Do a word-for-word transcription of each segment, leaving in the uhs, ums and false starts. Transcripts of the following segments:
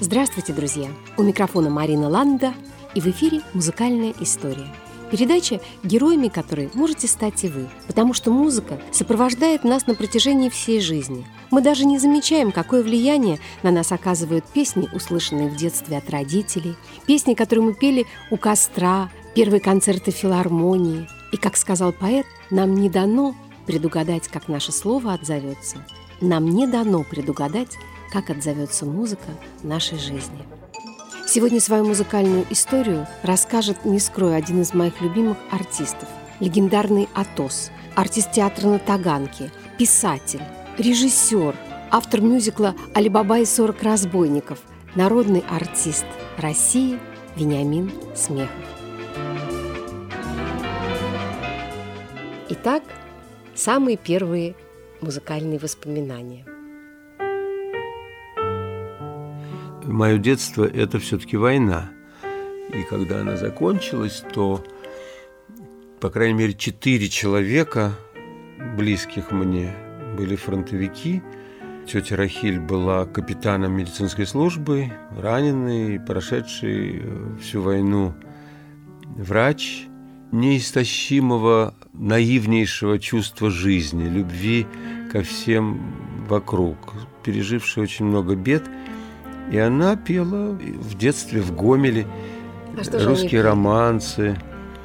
Здравствуйте, друзья! У микрофона Марина Ланда, и в эфире «Музыкальная история». Передача, героями которой можете стать и вы, потому что музыка сопровождает нас на протяжении всей жизни. Мы даже не замечаем, какое влияние на нас оказывают песни, услышанные в детстве от родителей, песни, которые мы пели у костра, первые концерты в филармонии. И, как сказал поэт, нам не дано предугадать, как наше слово отзовется. Нам не дано предугадать, как отзовется музыка в нашей жизни. Сегодня свою музыкальную историю расскажет, не скрою, один из моих любимых артистов, легендарный Атос, артист театра на Таганке, писатель, режиссер, автор мюзикла «Али Баба и сорок разбойников», народный артист России Вениамин Смехов. Итак, самые первые музыкальные воспоминания. Мое детство – это все-таки война. И когда она закончилась, то, по крайней мере, четыре человека, близких мне, были фронтовики. Тетя Рахиль была капитаном медицинской службы, раненый, прошедший всю войну врач, неистощимого, наивнейшего чувства жизни, любви ко всем вокруг, переживший очень много бед. И она пела в детстве в Гомеле а русские романсы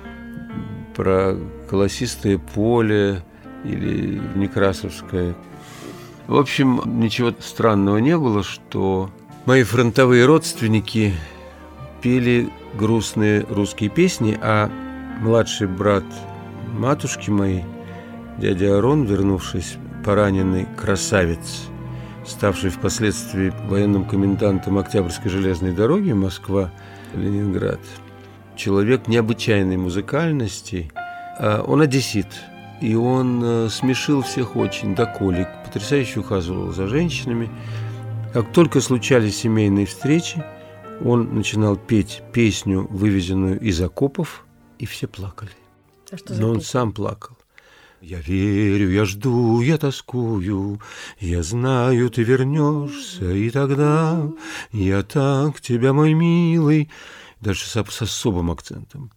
про колосистое поле или Некрасовское. В общем, ничего странного не было, что мои фронтовые родственники пели грустные русские песни, а младший брат матушки моей, дядя Арон, вернувшись пораненный красавец, ставший впоследствии военным комендантом Октябрьской железной дороги Москва-Ленинград, человек необычайной музыкальности, он одессит, и он смешил всех очень до колик, потрясающе ухаживал за женщинами. Как только случались семейные встречи, он начинал петь песню, вывезенную из окопов, и все плакали. А что за Но он песня? сам плакал. Я верю, я жду, я тоскую, я знаю, ты вернешься, и тогда я так тебя, мой милый, дальше с, с особым акцентом,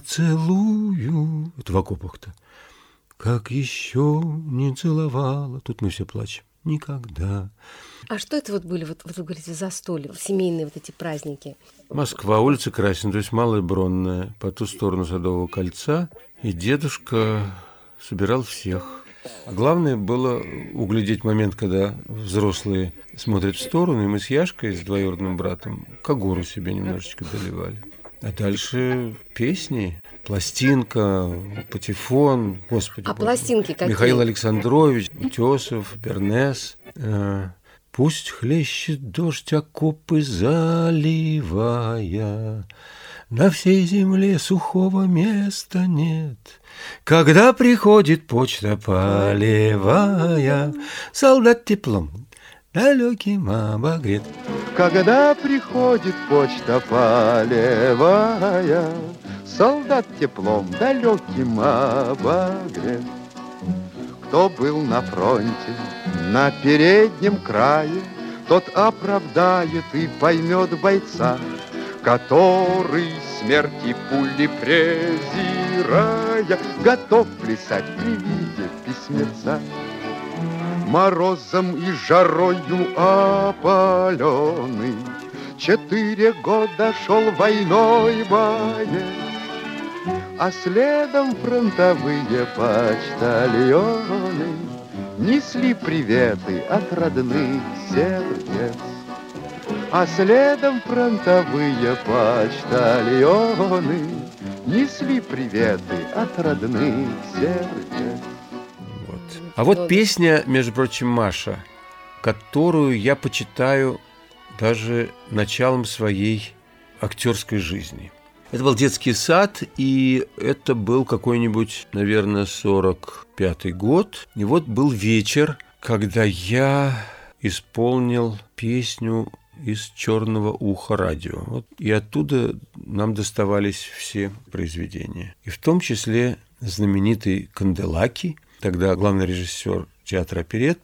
поцелую. Это в окопах-то. Как еще не целовала. Тут мы все плачем. Никогда. А что это вот были, вот, вот вы говорите, застолья, семейные вот эти праздники? Москва, улица Красина, то есть Малая Бронная, по ту сторону Садового кольца, и дедушка собирал всех. А главное было углядеть момент, когда взрослые смотрят в сторону, и мы с Яшкой, с двоюродным братом, когору себе немножечко доливали. А дальше песни, пластинка, патефон, господи. А боже. пластинки какие? Михаил Александрович, Утесов, Бернес. Пусть хлещет дождь, окопы заливая, на всей земле сухого места нет. Когда приходит почта полевая, солдат теплом далеким обогрет. Когда приходит почта полевая, солдат теплом далеким обогрет. Кто был на фронте, на переднем крае, тот оправдает и поймет бойца, который смерти пули презирая, готов плясать при виде письмеца. Морозом и жарою опаленный, четыре года шел войной боец, а следом фронтовые почтальоны несли приветы от родных сердец. А следом фронтовые почтальоны несли приветы от родных сердец. Вот. А вот песня, между прочим, Маша, которую я почитаю даже началом своей актерской жизни. Это был детский сад, и это был какой-нибудь, наверное, сорок пятый год. И вот был вечер, когда я исполнил песню из «Черного уха радио». Вот, и оттуда нам доставались все произведения. И в том числе знаменитый Канделаки, тогда главный режиссер театра оперетты,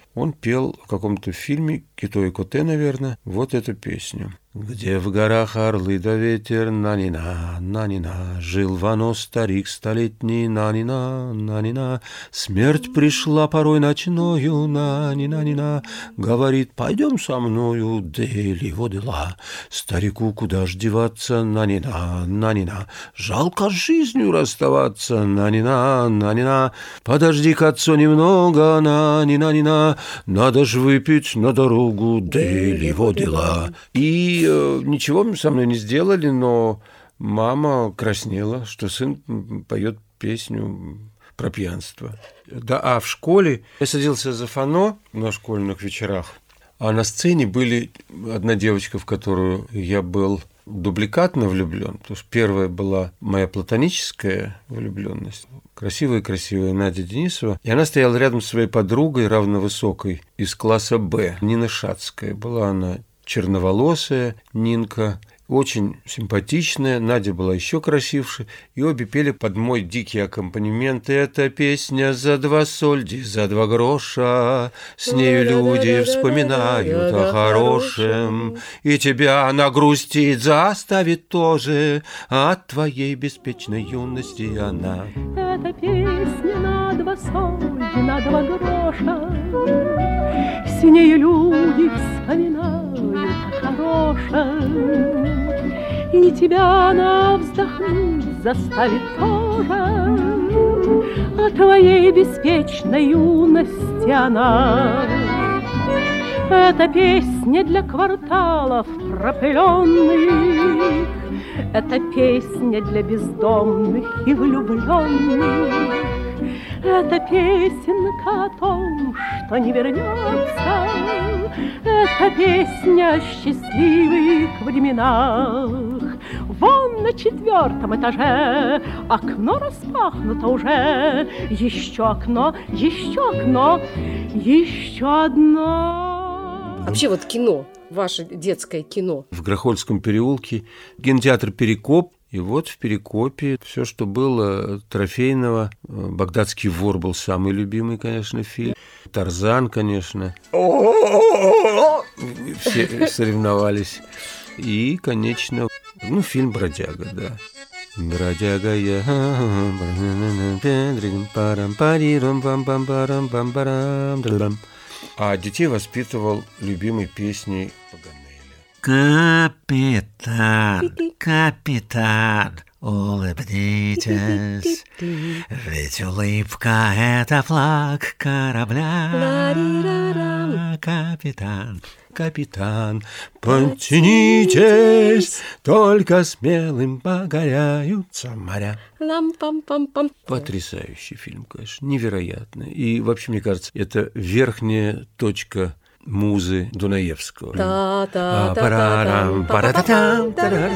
он пел в каком-то фильме «Кито и Коте», наверное, вот эту песню. Где в горах орлы да ветер, на-ни-на, на-ни-на, жил вано старик столетний, на-ни-на, на-ни-на, смерть пришла порой ночною, на-ни-на-ни-на, говорит, пойдем со мною, дели водила, старику куда ж деваться, на-ни-на, на-ни-на, жалко с жизнью расставаться, на-ни-на, на-ни-на, подожди-ка, отцо, немного, на-ни-на-ни-на, надо ж выпить на дорогу, дели водила. И ничего со мной не сделали, но мама краснела, что сын поет песню про пьянство. Да, а в школе я садился за фано на школьных вечерах, а на сцене были одна девочка, в которую я был дубликатно влюблен, потому что первая была моя платоническая влюбленность, красивая-красивая Надя Денисова, и она стояла рядом с своей подругой, равновысокой, из класса Б, Нина Шацкая. Была она черноволосая Нинка, очень симпатичная, Надя была еще красивше, и обе пели под мой дикий аккомпанемент. Эта песня за два сольди, за два гроша, с нею люди вспоминают о хорошем, и тебя она грустить заставит тоже, от твоей беспечной юности она. Эта песня на два сольди, на два гроша, с нею люди вспоминают хорошем, и тебя она вздохнуть заставит тоже, о твоей беспечной юности она. Это песня для кварталов пропыленных, это песня для бездомных и влюбленных, это песенка о том, что не вернется, это песня о счастливых временах. Вон на четвертом этаже окно распахнуто уже, еще окно, еще окно, еще одно. Вообще вот кино, ваше детское кино. В Грохольском переулке кинотеатр «Перекоп». И вот в «Перекопе» все, что было трофейного. «Багдадский вор» был самый любимый, конечно, фильм. «Тарзан», конечно. Все соревновались. И, конечно, ну, фильм «Бродяга», да. Бродяга я. А детей воспитывал любимой песней Паганелли. Капитан, капитан, улыбнитесь, ведь улыбка — это флаг корабля. Капитан, Капитан, подтянитесь, только смелым покоряются моря. Лам-пам-пам-пам. Потрясающий фильм, конечно, невероятно. И вообще, мне кажется, это верхняя точка музы Дунаевского. Та-та-та-та-там, Парарам,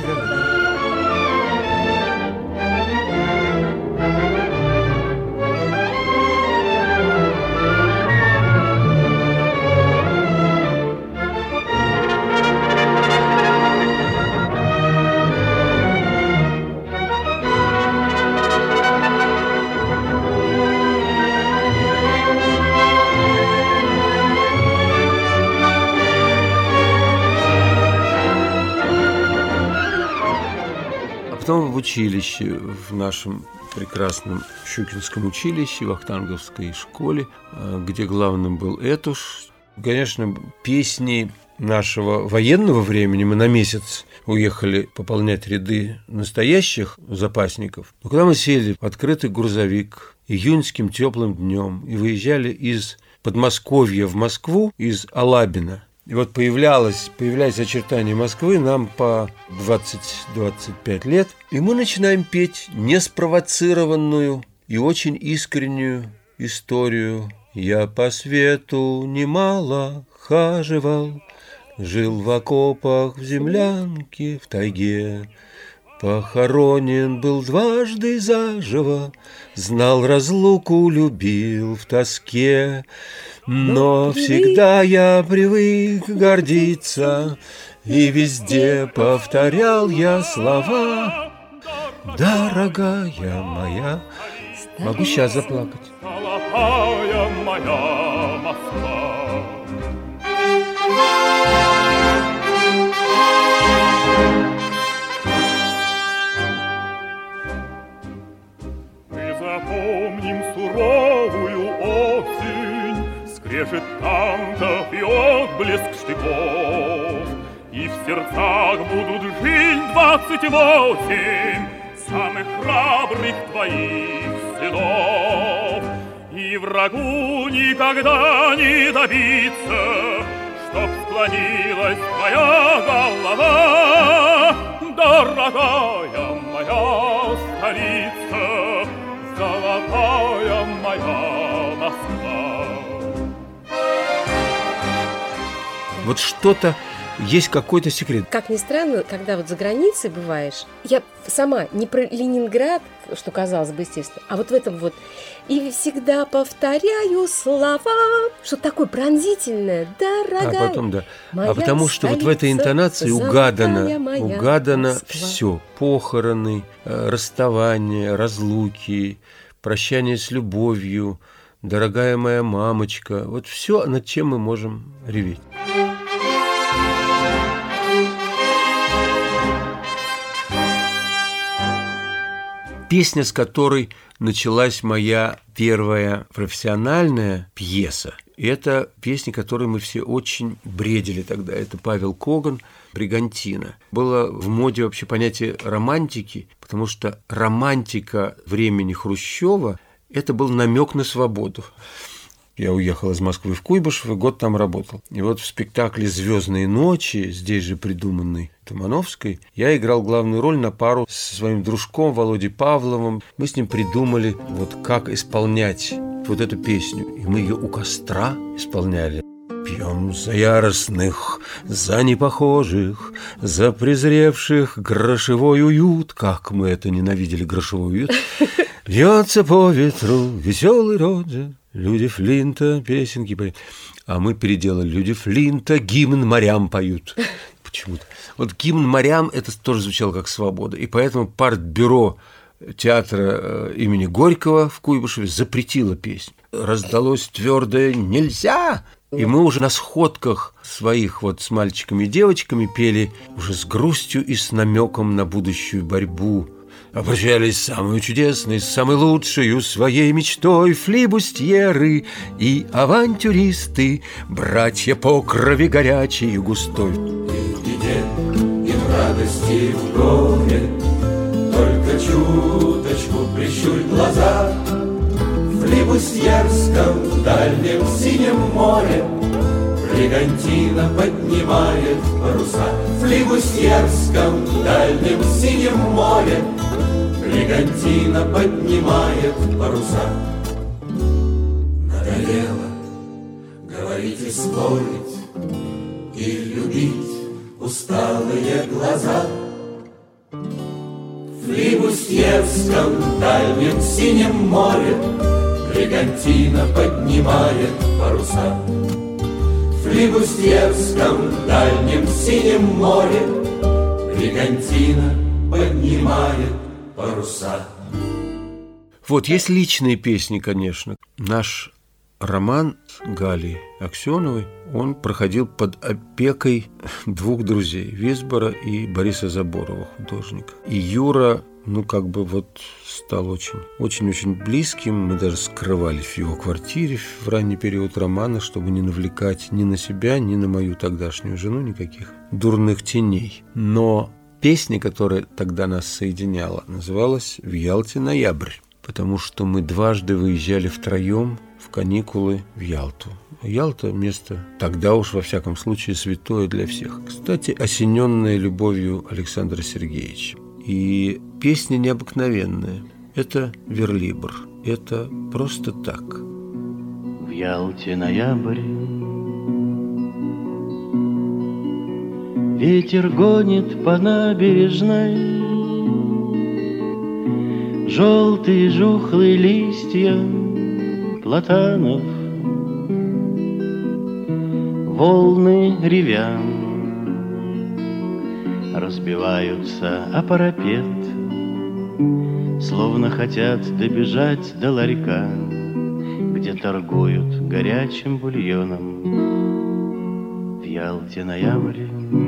Потом в училище, в нашем прекрасном Щукинском училище, в Вахтанговской школе, где главным был Этуш. Конечно, песни нашего военного времени, мы на месяц уехали пополнять ряды настоящих запасников. Но когда мы сели в открытый грузовик июньским теплым днем и выезжали из Подмосковья в Москву, из Алабина, и вот появлялось, появлялись очертания Москвы, нам по двадцать-двадцать пять лет, и мы начинаем петь неспровоцированную и очень искреннюю историю. Я по свету немало хаживал, жил в окопах, в землянке, в тайге. Похоронен был дважды заживо, знал разлуку, любил в тоске. Но всегда я привык гордиться, и везде повторял я слова. Дорогая моя, могу сейчас заплакать. Золотая моя Москва. Мы запомним суровую осень, скрежет танков и отблеск штыков, и в сердцах будут жить двадцать восемь самых храбрых твоих сынов. И врагу никогда не добиться, чтоб склонилась твоя голова, дорогая моя столица, золотая моя Москва. Вот что-то есть какой-то секрет. Как ни странно, когда вот за границей бываешь, я сама не про Ленинград, что казалось бы естественно, а вот в этом вот «и всегда повторяю слова», что такое пронзительное, дорогая. А потом, да. А потому что вот в этой интонации угадано, угадано все. Похороны, расставания, разлуки, прощание с любовью, дорогая моя мамочка. Вот все, над чем мы можем реветь. Песня, с которой началась моя первая профессиональная пьеса, это песня, которой мы все очень бредили тогда. Это Павел Коган «Бригантина». Было в моде вообще понятие романтики, потому что романтика времени Хрущева – это был намек на свободу. Я уехал из Москвы в Куйбышев и год там работал. И вот в спектакле «Звездные ночи», здесь же придуманный Тумановской, я играл главную роль на пару со своим дружком Володей Павловым. Мы с ним придумали, вот как исполнять вот эту песню. И мы ее у костра исполняли. Пьем за яростных, за непохожих, за презревших грошевой уют. Как мы это ненавидели, грошевой уют. Вьется по ветру веселый Роджер, люди Флинта песенки поют. А мы переделали. Люди Флинта гимн морям поют. Почему-то. Вот гимн морям, это тоже звучало как свобода. И поэтому партбюро театра имени Горького в Куйбышеве запретило песню. Раздалось твердое «нельзя!». И мы уже на сходках своих вот с мальчиками и девочками пели уже с грустью и с намеком на будущую борьбу. Обращались самой чудесной, самой лучшей своей мечтой флибустьеры и авантюристы, братья по крови горячей и густой. И в беде, и в радости, и в горе, только чуточку прищурь глаза. В флибустьерском дальнем синем море бригантина поднимает паруса. В флибустьерском дальнем синем море бригантина поднимает паруса. Надоело говорить и спорить, и любить усталые глаза. В флибустьерском дальнем синем море бригантина поднимает паруса. В флибустьерском дальнем синем море бригантина поднимает паруса. Вот есть личные песни, конечно. Наш роман с Галей Аксеновой, он проходил под опекой двух друзей, Висбора и Бориса Заборова, художника. И Юра, ну, как бы вот стал очень, очень-очень близким. Мы даже скрывались в его квартире в ранний период романа, чтобы не навлекать ни на себя, ни на мою тогдашнюю жену никаких дурных теней. Но песня, которая тогда нас соединяла, называлась «В Ялте ноябрь», потому что мы дважды выезжали втроем в каникулы в Ялту. Ялта – место, тогда уж во всяком случае, святое для всех. Кстати, осененное любовью Александра Сергеевича. И песня необыкновенная. Это верлибр. Это просто так. В Ялте ноябрь, ветер гонит по набережной желтые жухлые листья платанов, волны ревя разбиваются о парапет, словно хотят добежать до ларька, где где торгуют горячим бульоном. В Ялте ноябрь.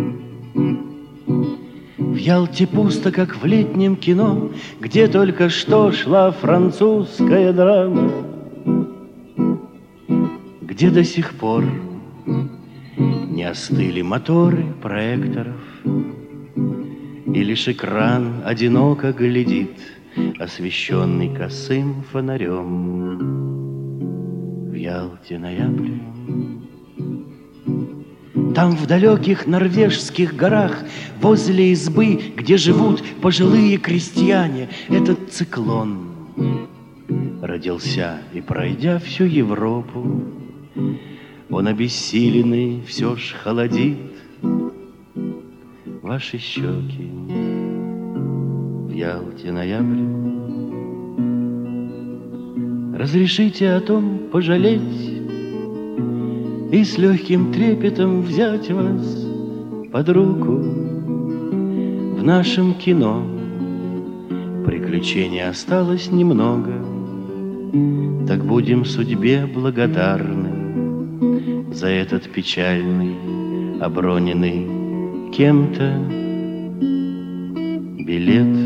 В Ялте пусто, как в летнем кино, где только что шла французская драма, где до сих пор не остыли моторы проекторов, и лишь экран одиноко глядит, освещенный косым фонарем. В Ялте ноябрь. Там в далеких норвежских горах, возле избы, где живут пожилые крестьяне, этот циклон родился, и, пройдя всю Европу, он обессиленный все ж холодит ваши щеки. В Ялте ноябрь. Разрешите о том пожалеть и с легким трепетом взять вас под руку. В нашем кино приключений осталось немного, так будем судьбе благодарны за этот печальный, оброненный кем-то билет.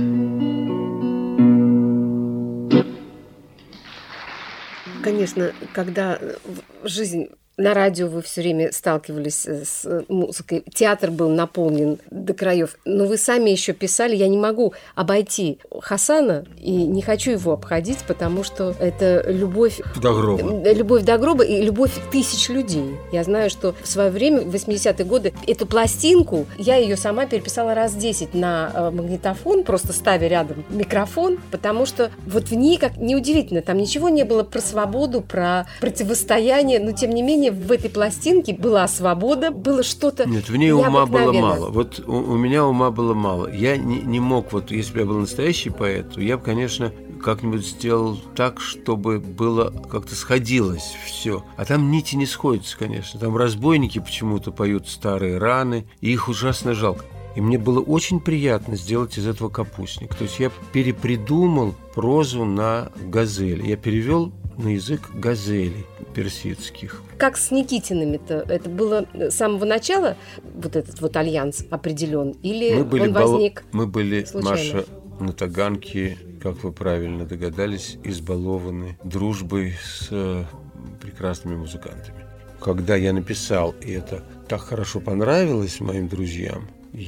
Конечно, когда жизнь... На радио вы все время сталкивались с музыкой. Театр был наполнен до краев. Но вы сами еще писали. Я не могу обойти Хасана и не хочу его обходить, потому что это любовь до гроба. Любовь до гроба и любовь тысяч людей. Я знаю, что в свое время, в восьмидесятые годы, эту пластинку, я ее сама переписала раз десять на магнитофон, просто ставя рядом микрофон, потому что вот в ней, как неудивительно, там ничего не было про свободу, про противостояние, но тем не менее в этой пластинке была свобода, было что-то. Нет, в ней ума было мало. Вот у, у меня ума было мало. Я не, не мог, вот если бы я был настоящий поэт, то я бы, конечно, как-нибудь сделал так, чтобы было как-то сходилось все. А там нити не сходятся, конечно. Там разбойники почему-то поют старые раны, и их ужасно жалко. И мне было очень приятно сделать из этого капустник. То есть я перепридумал прозу на газель. Я перевел на язык газелей персидских. Как с Никитиными-то? Это было с самого начала вот этот вот альянс определен? Или мы были он возник бал... Мы были, случайно? Маша, на Таганке, как вы правильно догадались, избалованы дружбой с э, прекрасными музыкантами. Когда я написал, и это так хорошо понравилось моим друзьям,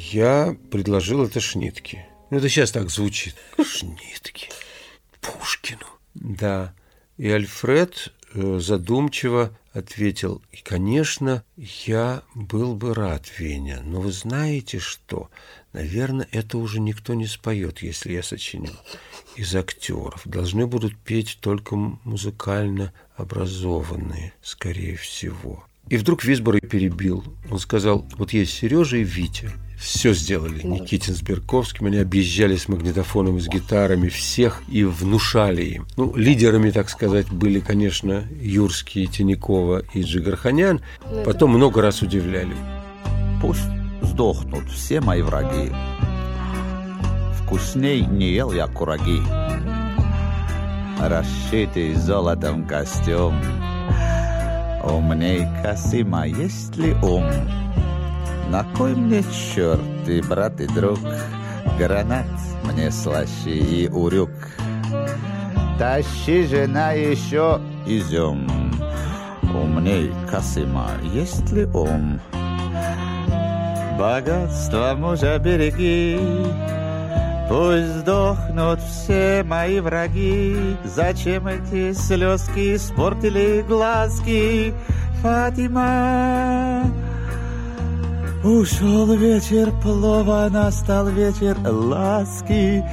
я предложил это Шнитке. Ну, это сейчас так звучит. Шнитке. Пушкину. Да. И Альфред задумчиво ответил: и, конечно, я был бы рад, Веня, но вы знаете что? Наверное, это уже никто не споет, если я сочиню. Из актеров должны будут петь только музыкально образованные, скорее всего. И вдруг Висбор перебил. Он сказал: вот есть Сережа и Витя. Все сделали. Никитин с Берковским. Они объезжали с магнитофоном и с гитарами всех и внушали им. Ну, лидерами, так сказать, были, конечно, Юрский, Тинякова и Джигарханян. Потом много раз удивляли. Пусть сдохнут все мои враги. Вкусней не ел я кураги. Расшитый золотом костюм. Умней Касима, есть ли ум? На кой мне черт и брат и друг? Гранат мне слаще и урюк. Тащи, жена, еще изюм. Умней Касима, есть ли ум? Богатство мужа береги. Пусть сдохнут все мои враги. Зачем эти слезки испортили глазки? Фатима. Ушел вечер плова, настал вечер ласки.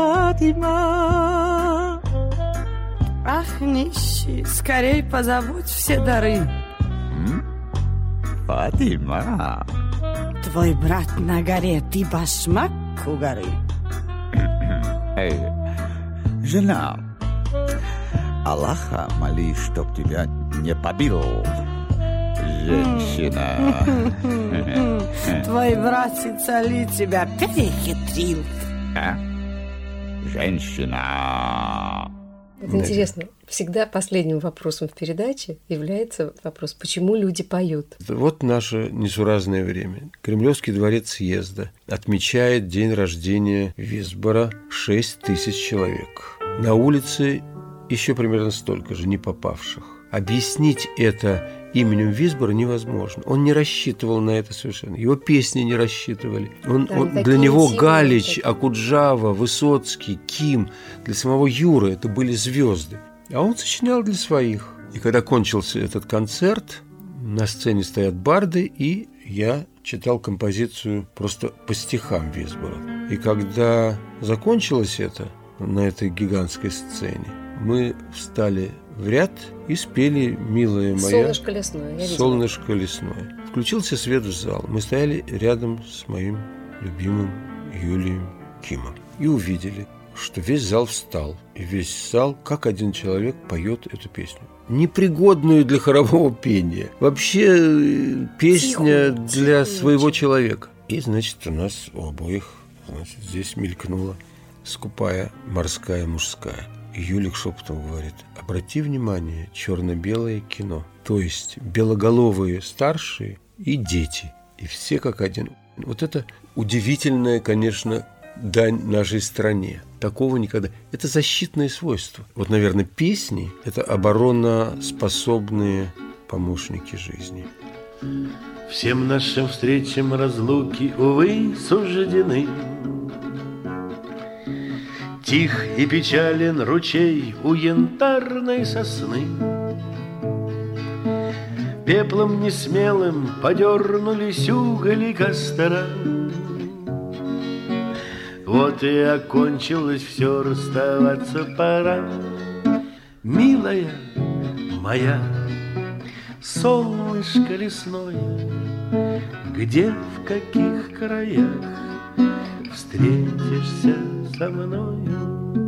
Фатима. Ах, нищий, скорей позабудь все дары. М? Фатима. Твой брат на горе, ты башмак у горы. Эй, жена, Аллаха моли, чтоб тебя не побил. Женщина. Твой братец Али тебя перехитрил. А? Женщина. Вот интересно, Всегда последним вопросом в передаче является вопрос, почему люди поют. Вот наше несуразное время. Кремлевский дворец съезда отмечает день рождения Висбора, шесть тысяч человек. На улице еще примерно столько же не попавших. Объяснить это именем Висбора невозможно. Он не рассчитывал на это совершенно. Его песни не рассчитывали. Он, да, он, для него Галич, Акуджава, Высоцкий, Ким, для самого Юры это были звезды. А он сочинял для своих. И когда кончился этот концерт, на сцене стоят барды, и я читал композицию просто по стихам Висбора. И когда закончилось это на этой гигантской сцене, мы встали в ряд и спели «Милая моя». «Солнышко лесное». Я «Солнышко лесное». Включился свет в зал. Мы стояли рядом с моим любимым Юлием Кимом и увидели, что весь зал встал. И весь зал, как один человек, поет эту песню. Непригодную для хорового пения. Вообще песня тихо, для тихо, своего тихо. человека. И, значит, у нас у обоих, значит, здесь мелькнула скупая морская мужская. И Юлик шепотом говорит: обрати внимание, черно-белое кино. То есть белоголовые старшие и дети. И все как один. Вот это удивительное, конечно, дань нашей стране. Такого никогда. Это защитное свойство. Вот, наверное, песни – это обороноспособные помощники жизни. Всем нашим встречам разлуки, увы, суждены. Тих и печален ручей у янтарной сосны. Пеплом несмелым подернулись угли костра. Вот и окончилось все, расставаться пора. Милая моя, солнышко лесное, где, в каких краях встретишься со мною?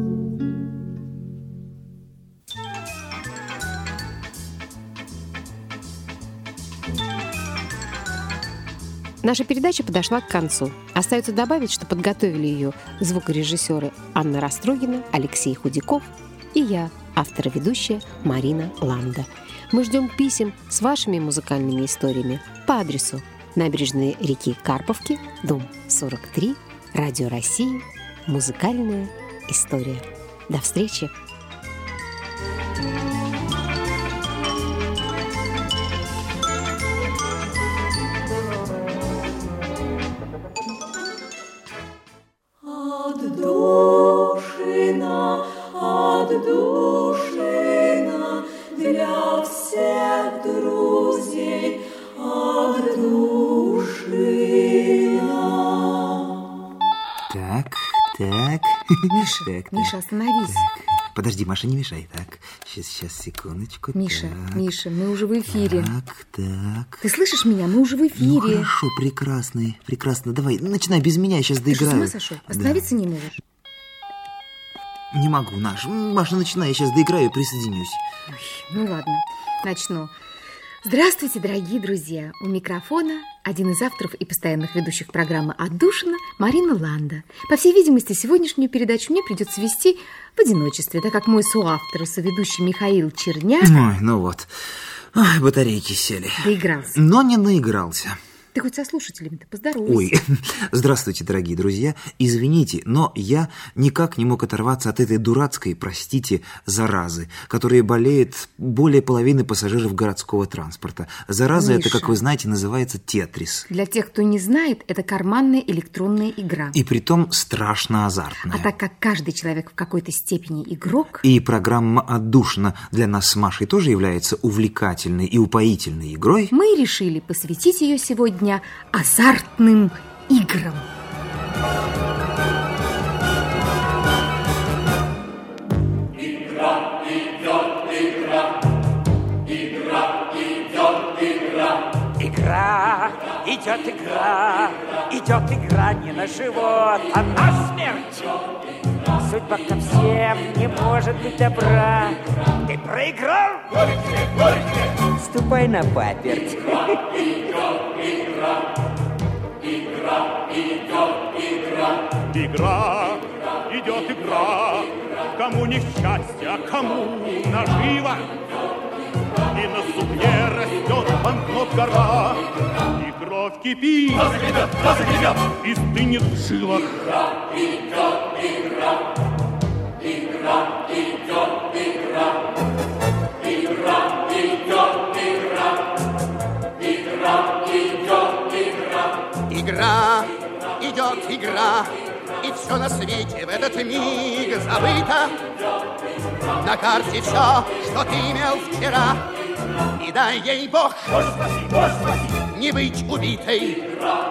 Наша передача подошла к концу. Остается добавить, что подготовили ее звукорежиссеры Анна Растрогина, Алексей Худяков и я, автор и ведущая Марина Ланда. Мы ждем писем с вашими музыкальными историями по адресу: набережная реки Карповки, дом сорок три, Радио России, музыкальная история. До встречи! Отдушина, отдушина для всех друзей, отдушина. Так, так. Миша, так, Миша, остановись. Так. Подожди, Маша, не мешай. Так, сейчас, сейчас, секундочку. Миша, так. Миша, мы уже в эфире. Так, так. Ты слышишь меня? Мы уже в эфире. Ну, хорошо, прекрасно, прекрасно. Давай, начинай без меня, я сейчас доиграю. Ты что, с ума сошел? Остановиться да. не можешь? Не могу, Наш. Маша, начинай, я сейчас доиграю и присоединюсь. Ой, ну ладно, начну. Здравствуйте, дорогие друзья! У микрофона один из авторов и постоянных ведущих программы «Отдушина» Марина Ланда. По всей видимости, сегодняшнюю передачу мне придется вести в одиночестве, так как мой соавтор и соведущий Михаил Черняк... Ой, ну вот, ой, батарейки сели. Доигрался. Но не наигрался. Ты хоть со слушателями-то поздоровайся. Ой, здравствуйте, дорогие друзья. Извините, но я никак не мог оторваться от этой дурацкой, простите, заразы, которая болеет более половины пассажиров городского транспорта. Зараза Миша. эта, как вы знаете, называется тетрис. Для тех, кто не знает, это карманная электронная игра. И притом страшно азартная. А так как каждый человек в какой-то степени игрок... И программа «Отдушина» для нас с Машей тоже является увлекательной и упоительной игрой, мы решили посвятить ее сегодня дня азартным играм. Игра идет, игра, игра идет, игра. Игра, идет игра, идет игра не на живот, а на смерть. Судьба ко всем не может быть добра. Ты проиграл? Горько, горько. Ступай на паперть. Игра, игра, идет игра. Игра, идет игра, в кому не счастье, а кому наживо. И на сукне растет банкнот гора, и кровь кипит, и стынет в жилах. Игра, игра, игра, идет игра. Игра, идет игра. Игра, идет игра. Игра, идет игра. И все на свете в этот миг забыто. На карте все, что ты имел вчера. И дай ей Бог, не быть убитой.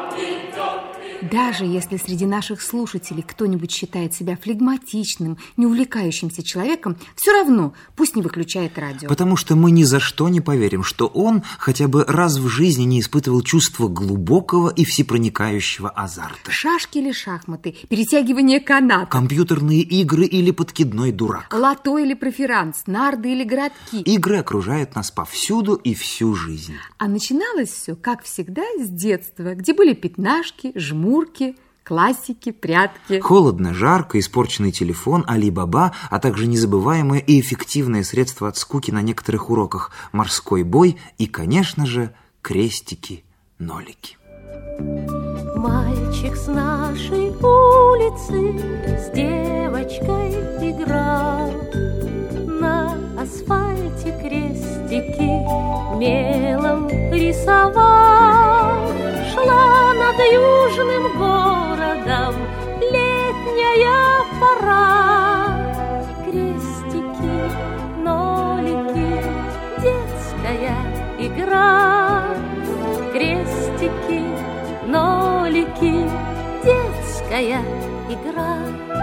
Даже если среди наших слушателей кто-нибудь считает себя флегматичным, не увлекающимся человеком, все равно пусть не выключает радио. Потому что мы ни за что не поверим, что он хотя бы раз в жизни не испытывал чувства глубокого и всепроникающего азарта. Шашки или шахматы, перетягивание каната, компьютерные игры или подкидной дурак, лото или преферанс, нарды или городки. Игры окружают нас повсюду и всю жизнь. А начиналось все, как всегда, с детства, где были пятнашки, жмурки, классики, прятки. Холодно, жарко, испорченный телефон, Али-Баба, а также незабываемое и эффективное средство от скуки на некоторых уроках, морской бой и, конечно же, крестики-нолики. Мальчик с нашей улицы с девочкой играл, на асфальте крестики мелом рисовал. Шла над южным городом летняя пора. Крестики, нолики, детская игра. Крестики, нолики, детская игра.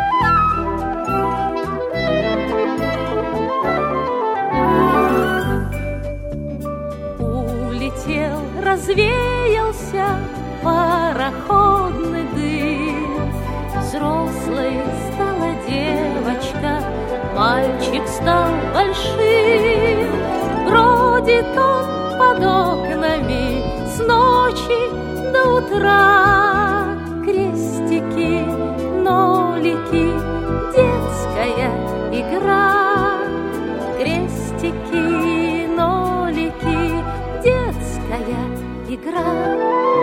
Улетел, развеялся пароходный дым. Взрослой стала девочка, мальчик стал большим. Бродит он под окнами с ночи до утра. Крестики, нолики, детская игра. Крестики, нолики, детская игра.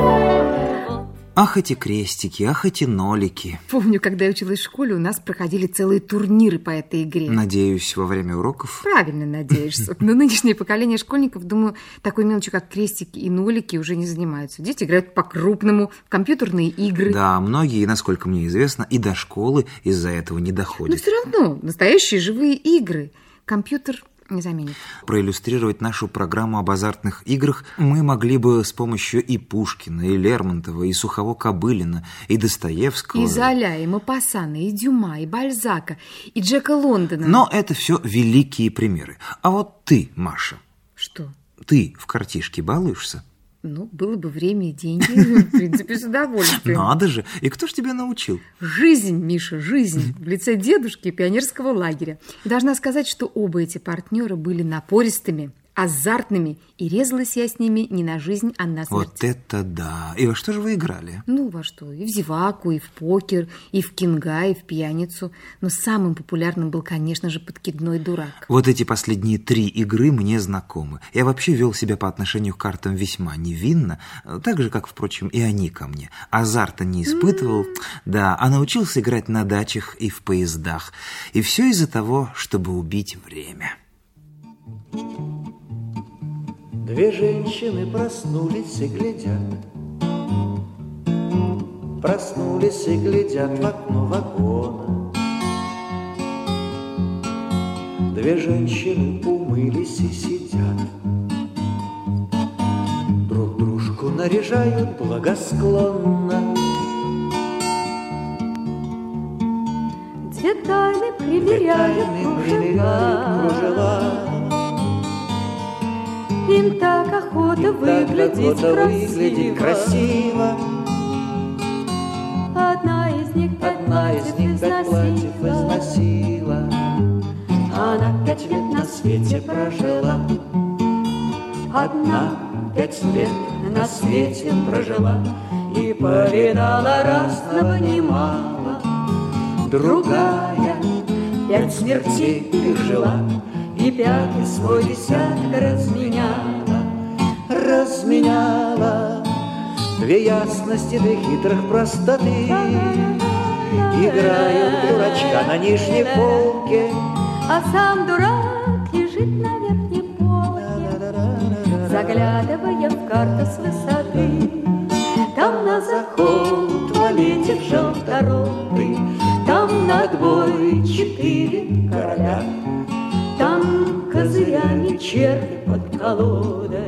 Ах, эти крестики, ах, эти нолики. Помню, когда я училась в школе, у нас проходили целые турниры по этой игре. Надеюсь, во время уроков? Правильно надеешься. Но нынешнее поколение школьников, думаю, такой мелочью, как крестики и нолики, уже не занимаются. Дети играют по-крупному, в компьютерные игры. Да, многие, насколько мне известно, и до школы из-за этого не доходят. Но все равно настоящие живые игры. Компьютер не заменит. Проиллюстрировать нашу программу об азартных играх мы могли бы с помощью и Пушкина, и Лермонтова, и Сухого-Кобылина, и Достоевского. И Золя, и Мопассана, и Дюма, и Бальзака, и Джека Лондона. Но это все великие примеры. А вот ты, Маша. Что? Ты в картишке балуешься? Ну, было бы время и деньги, в принципе, с удовольствием. Надо же! И кто ж тебя научил? Жизнь, Миша, жизнь. В лице дедушки и пионерского лагеря. И должна сказать, что оба эти партнера были напористыми, азартными, и резалась я с ними не на жизнь, а на смерть. Вот это да! И во что же вы играли? Ну, во что? И в зеваку, и в покер, и в кинга, и в пьяницу. Но самым популярным был, конечно же, подкидной дурак. Вот эти последние три игры мне знакомы. Я вообще вел себя по отношению к картам весьма невинно, так же, как, впрочем, и они ко мне. Азарта не испытывал, mm. да, а научился играть на дачах и в поездах. И все из-за того, чтобы убить время. Две женщины проснулись и глядят, проснулись и глядят в окно вагона. Две женщины умылись и сидят, друг дружку наряжают благосклонно. Детали примеряют кружева. Им так охота выглядеть красиво. красиво. Одна из них пять Одна из них пять платьев износила. Она пять лет на свете прожила. Одна пять лет на свете прожила и повидала разного немало. Другая Пять смертей пережила и пятый свой десяток разменяла, разменяла. Две ясности, две хитрых простоты играют дурачка на нижней полке, а сам дурак лежит на верхней полке, заглядывая в карту с высоты. Там на заход валетик желторотый, там на отбой четыре короля, там козырями черви под колодой,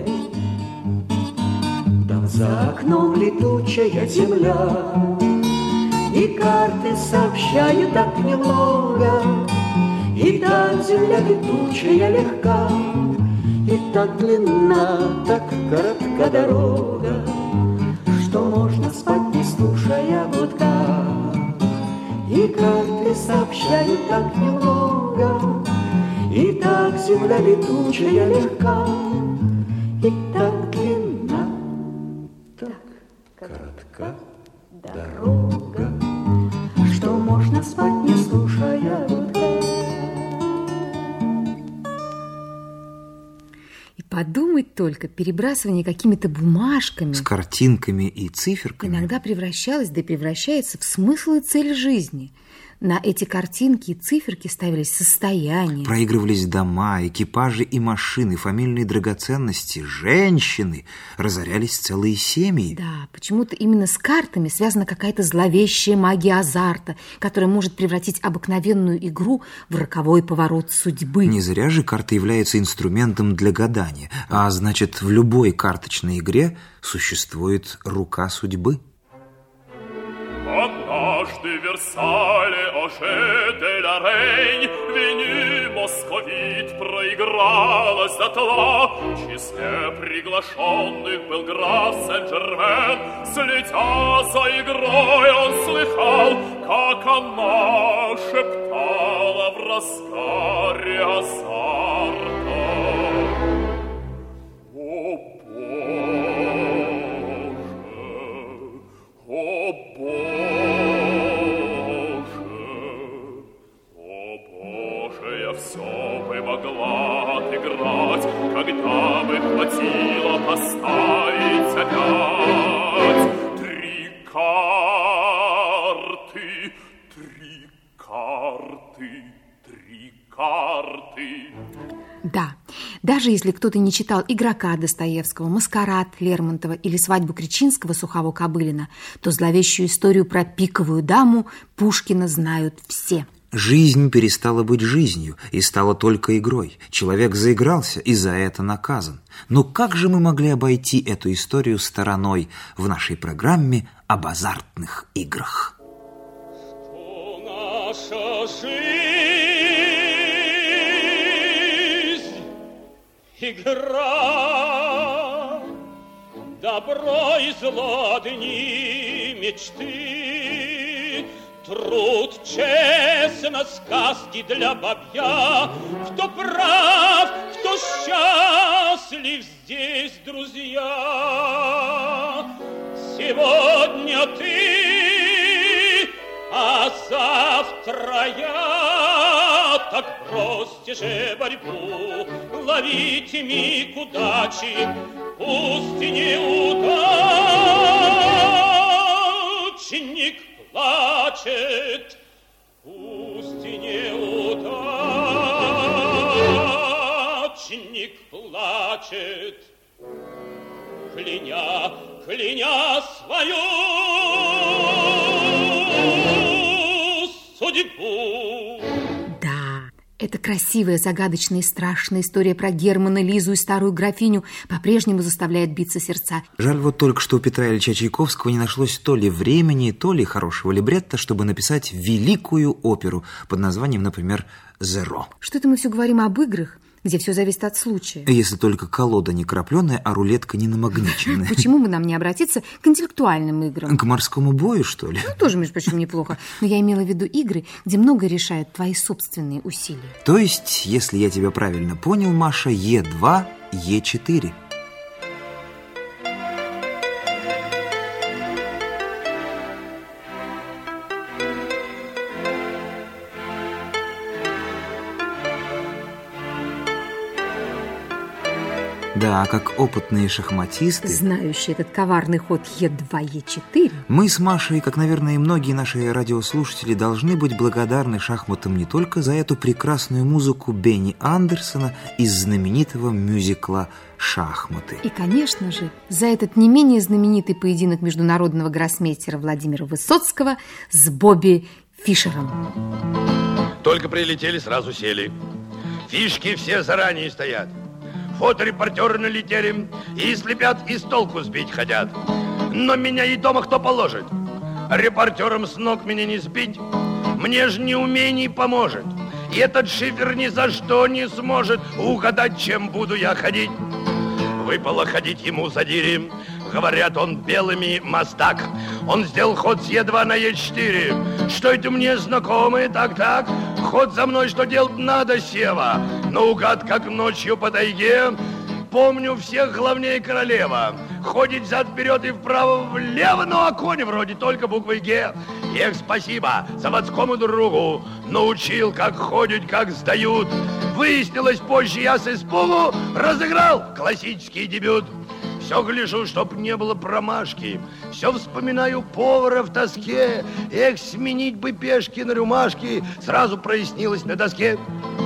там за окном летучая земля. И карты сообщают так немного, и так земля летучая легка, и так длинна, так коротка дорога, что можно спать, не слушая гудка. И карты сообщают так немного, и так земля летучая легка, и так длинна, так коротка дорога, что можно спать, не слушая гудка. Подумать только, перебрасывание какими-то бумажками с картинками и циферками иногда превращалось, да и превращается в смысл и цель жизни. На эти картинки и циферки ставились состояния, проигрывались дома, экипажи и машины, фамильные драгоценности, женщины, разорялись целые семьи. Да, почему-то именно с картами связана какая-то зловещая магия азарта, которая может превратить обыкновенную игру в роковой поворот судьбы. Не зря же карты являются инструментом для гадания, а значит, в любой карточной игре существует рука судьбы. Однажды в Версале Оже де ла Рейн Веню московит проигралась дотла. В числе приглашенных был граф Сен-Жермен. Следя за игрой, он слыхал, как она шептала в разгаре азарта: «О, Боже! О, Боже! О, Боже, я все бы могла отыграть, когда бы хватило поставить опять три карты, три карты, три карты». Да, даже если кто-то не читал «Игрока» Достоевского, «Маскарад» Лермонтова или «Свадьбу Кречинского» Сухого-Кобылина, то зловещую историю про пиковую даму Пушкина знают все. Жизнь перестала быть жизнью и стала только игрой. Человек заигрался и за это наказан. Но как же мы могли обойти эту историю стороной в нашей программе об азартных играх? Что наша жизнь игра, добро и зло дни мечты, труд, честность, сказки для бабья. Кто прав, кто счастлив здесь, друзья? Сегодня ты, а завтра я. Так бросьте же борьбу, ловите миг удачи, пусть неудачник плачет, пусть неудачник плачет, кляня, кляня свою судьбу. Эта красивая, загадочная и страшная история про Германа, Лизу и старую графиню по-прежнему заставляет биться сердца. Жаль вот только, что у Петра Ильича Чайковского не нашлось то ли времени, то ли хорошего либретто, чтобы написать великую оперу под названием, например, «Зеро». Что-то мы все говорим об играх, где все зависит от случая. Если только колода не крапленая, а рулетка не намагниченная. Почему бы нам не обратиться к интеллектуальным играм? К морскому бою, что ли? Ну, тоже, между прочим, неплохо. Но я имела в виду игры, где многое решают твои собственные усилия. То есть, если я тебя правильно понял, Маша, Е два, Е четыре. Да, как опытные шахматисты, знающие этот коварный ход Е два, Е четыре, мы с Машей, как, наверное, и многие наши радиослушатели, должны быть благодарны шахматам не только за эту прекрасную музыку Бенни Андерсона из знаменитого мюзикла «Шахматы». И, конечно же, за этот не менее знаменитый поединок международного гроссмейстера Владимира Высоцкого с Бобби Фишером. Только прилетели, сразу сели. Фишки все заранее стоят. Фоторепортеры налетели и слепят, и с толку сбить хотят. Но меня и дома кто положит? Репортерам с ног меня не сбить. Мне ж неумений поможет. И этот шифер ни за что не сможет угадать, чем буду я ходить. Выпало ходить ему за дири. Говорят, он белыми мастак. Он сделал ход с Е два на Е четыре. Что это мне знакомое, так-так? Ход за мной, что делать надо, Сева? Наугад, как ночью по тайге. Помню всех главнее королева. Ходит взад-вперед и вправо-влево, ну а конь вроде только буквой Г. Эх, спасибо заводскому другу. Научил, как ходят, как сдают. Выяснилось позже, я с испугу разыграл классический дебют. Все гляжу, чтоб не было промашки. Все вспоминаю повара в тоске. Эх, сменить бы пешки на рюмашки. Сразу прояснилось на доске.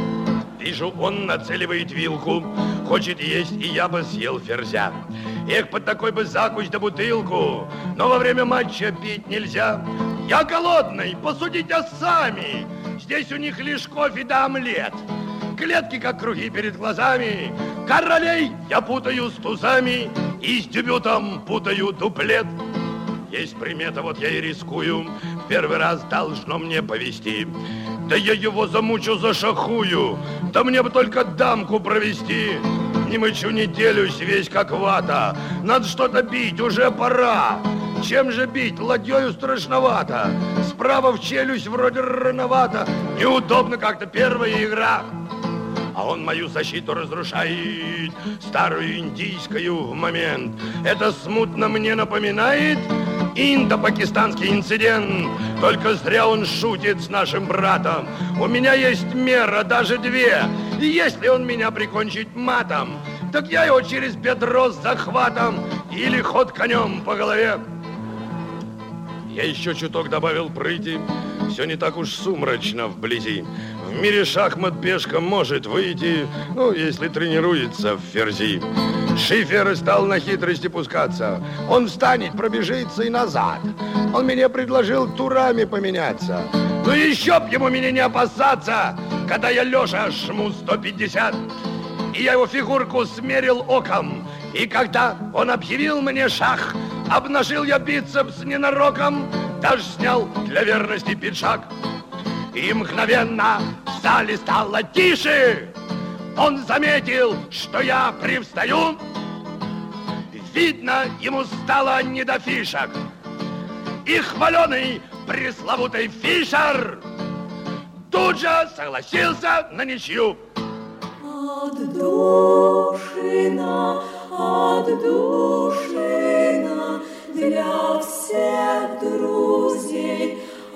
Вижу, он нацеливает вилку. Хочет есть, и я бы съел ферзя. Эх, под такой бы закусь да бутылку. Но во время матча пить нельзя. Я голодный, посудите сами. Здесь у них лишь кофе да омлет. Клетки, как круги перед глазами. Королей я путаю с тузами. И с дебютом путаю дуплет. Есть примета, вот я и рискую. Первый раз должно мне повести. Да я его замучу, зашахую. Да мне бы только дамку провести. Не мычу, не делюсь, весь как вата. Надо что-то бить, уже пора. Чем же бить? Ладьёю страшновато. Справа в челюсть вроде рановато. Неудобно как-то первая игра. А он мою защиту разрушает, старую индийскую в момент. Это смутно мне напоминает индо-пакистанский инцидент. Только зря он шутит с нашим братом. У меня есть мера, даже две. И если он меня прикончит матом, так я его через бедро с захватом или ход конем по голове. Я еще чуток добавил прыти. Все не так уж сумрачно вблизи. В мире шахмат пешка может выйти, ну, если тренируется в ферзи. Шифер стал на хитрости пускаться. Он встанет, пробежится и назад. Он мне предложил турами поменяться. Ну еще б ему меня не опасаться, когда я лежа жму сто пятьдесят. И я его фигурку смерил оком. И когда он объявил мне шах, обнажил я бицепс ненароком, даже снял для верности пиджак. И мгновенно в зале стало тише. Он заметил, что я привстаю. Видно, ему стало не до фишек. И хваленый пресловутый Фишер тут же согласился на ничью. Отдушина, отдушина для всех друзей,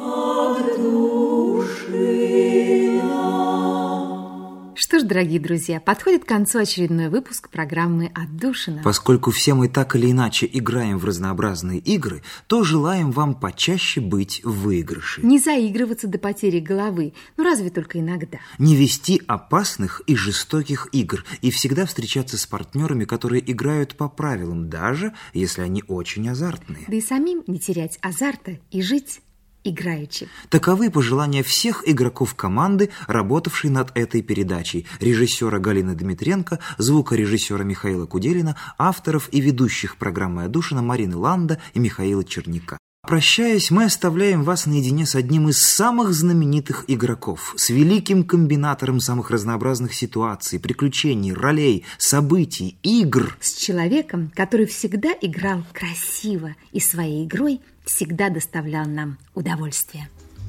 отдушина. Что ж, дорогие друзья, подходит к концу очередной выпуск программы «Отдушина». Поскольку все мы так или иначе играем в разнообразные игры, то желаем вам почаще быть в выигрыше. Не заигрываться до потери головы, ну разве только иногда. Не вести опасных и жестоких игр и всегда встречаться с партнерами, которые играют по правилам, даже если они очень азартные. Да и самим не терять азарта и жить играючи. Таковы пожелания всех игроков команды, работавшей над этой передачей: режиссера Галины Дмитренко, звукорежиссера Михаила Куделина, авторов и ведущих программы «Отдушина» Марины Ланда и Михаила Черняка. Прощаясь, мы оставляем вас наедине с одним из самых знаменитых игроков, с великим комбинатором самых разнообразных ситуаций, приключений, ролей, событий, игр. С человеком, который всегда играл красиво и своей игрой всегда доставлял нам удовольствие.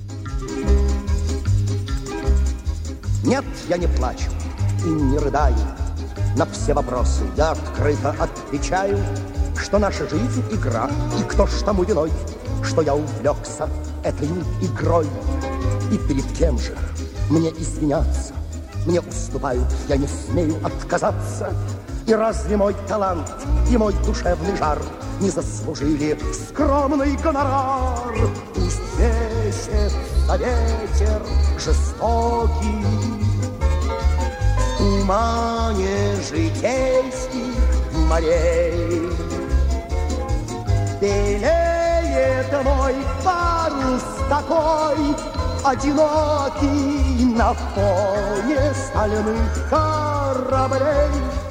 Нет, я не плачу и не рыдаю. На все вопросы я открыто отвечаю, что наша жизнь — игра, и кто ж тому виной, что я увлекся этой игрой. И перед кем же мне извиняться? Мне уступают, я не смею отказаться. И разве мой талант и мой душевный жар не заслужили скромный гонорар? Пусть весится ветер жестокий в тумане житейских морей. Белеет мой парус такой одинокий на фоне стальных кораблей.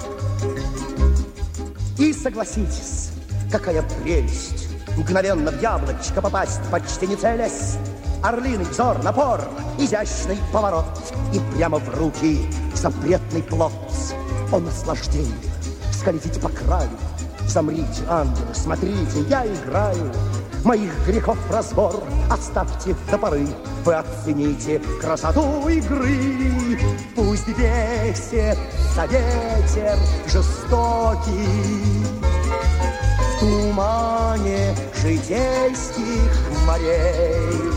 И согласитесь, какая прелесть мгновенно в яблочко попасть, почти не целясь. Орлиный взор, напор, изящный поворот, и прямо в руки запретный плод. О, наслаждение! Скользите по краю, замрите, ангелы, смотрите, я играю. Моих грехов разбор оставьте до поры, вы оцените красоту игры. Пусть весится ветер жестокий в тумане житейских морей.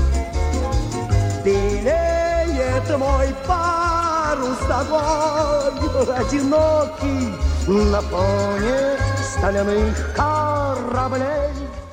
Белеет мой парус такой одинокий на фоне стальных кораблей.